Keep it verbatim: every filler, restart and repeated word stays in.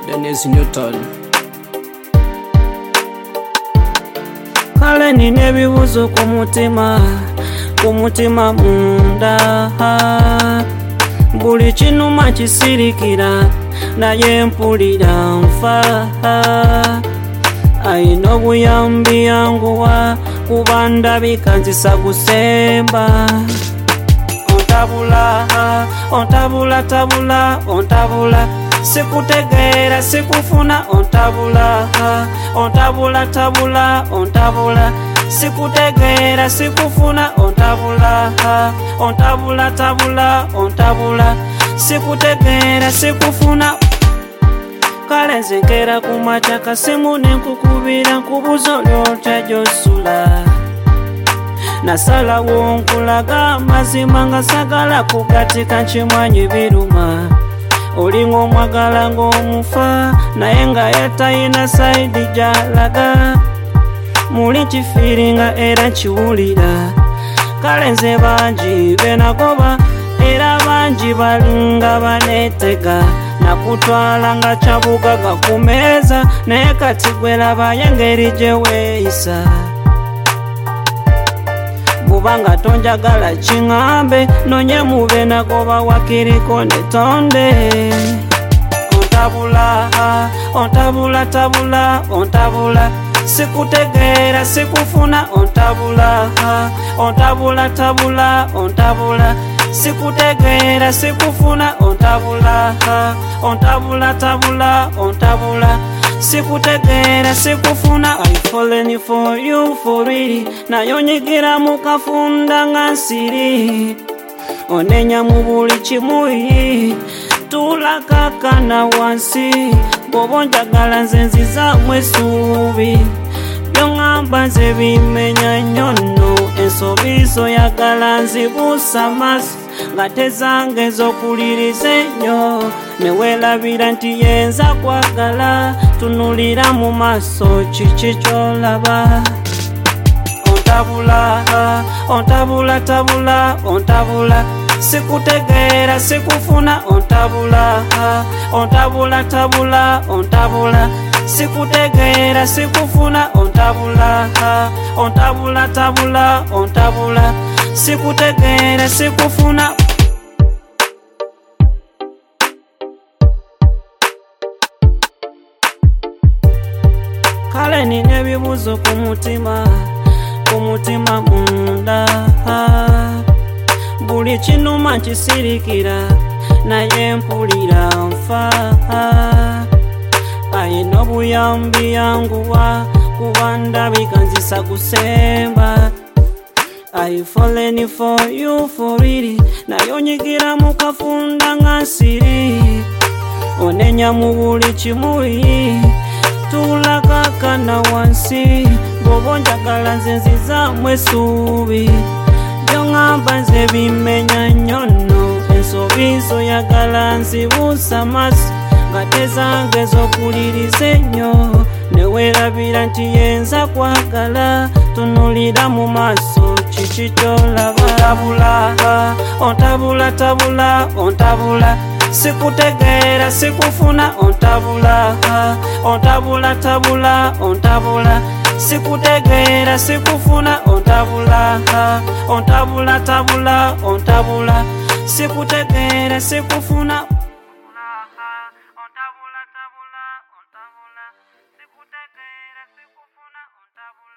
Dennis Newton. Kale nina ebibuzo ku mutima, ku mutima munda. Buli kinuma kisirikira naye mpulira nfa. Ayina obuyambi yanguwa kuba ndabika nzisa gusemba. Ontabula, ontabula tabula, ontabula sikutegeera sikufuna. Ontabula, ontabula tabula, ontabula sikutegeera sikufuna. Ontabula, ontabula tabula, ontabula sikutegeera sikufuna. Kale nze nkera ku makya kasimu ne nkukubira nkubuza olw'otya gy'osula. Nasalawo nkulaga amazima nga sagala kugatika nkimwanyi biruma. Olinga omwagala ng'omufa naye nga ye talina sayidi gy'alaga. Muli kifiiringa era kiwulira. Kale nze bangi be nagoba era bangi balinga baneetega. Nakutwala nga kyabugaga ku meeza naye kati gwe labayo engeri gye weeyisa. Bw'obanga tonjagala kiŋŋambe nonye mube nagoba wakiriko ne tonde. Ontabula, ontabula tabula, ontabula sikutegeera sikufuna. Ontabula, ontabula tabula, ontabula sikutegeera sikufuna. Ontabula, ontabula tabula, ontabula sikutegeera sikufuna. I fallen for you for real. Naye onyigira mu kafunda nga nsiri. Onenya mu buli kimuyi tulakakana wansi. Bw'oba onjagala nze nzizaamu essuubi. By'oŋŋamba nze bimenya nnyo nno. Ensobi zoyagala nzibuusa maaso nga tezange ez'okuliriza ennyo. Ne weerabira nti yenza kwagala tunulira mu maaso kiki ky'olaba. Ontabula, ontabula tabula, ontabula sikutegeera sikufuna. Ontabula, ontabula tabula, ontabula sikutegeera sikufuna. Ontabula, ontabula tabula, ontabula sikutegeera sikufuna. Kale nina ebibuzo ku mutima, ku mutima munda. Buli kinuma nkisirikira naye mpulira nfa. Ayina obuyambi yanguwa kuba ndabika nzisa gusemba. I fallen for you for real. Naye onyigira mu kafunda nga nsiri. Onenya mu buli kimuyi tulakakana wansi. Bw'oba onjagala nze nzizaamu essuubi. By'oŋŋamba nze bimenya nnyo nno. Ensobi zoyagala nzibuusa maaso nga tezange ez'okuliriza ennyo. Ne weerabira nti yenza kwagala tunulira mu maaso kiki ky'olaba. Ontabula, ontabula tabula, ontabula sikutegeera sikufuna. Ontabula, ontabula tabula, ontabula sikutegeera sikufuna. Ontabula, ontabula tabula, ontabula sikutegeera sikufuna. Ontabula tabula, ontabula sikutegeera sikufuna. Ontabula.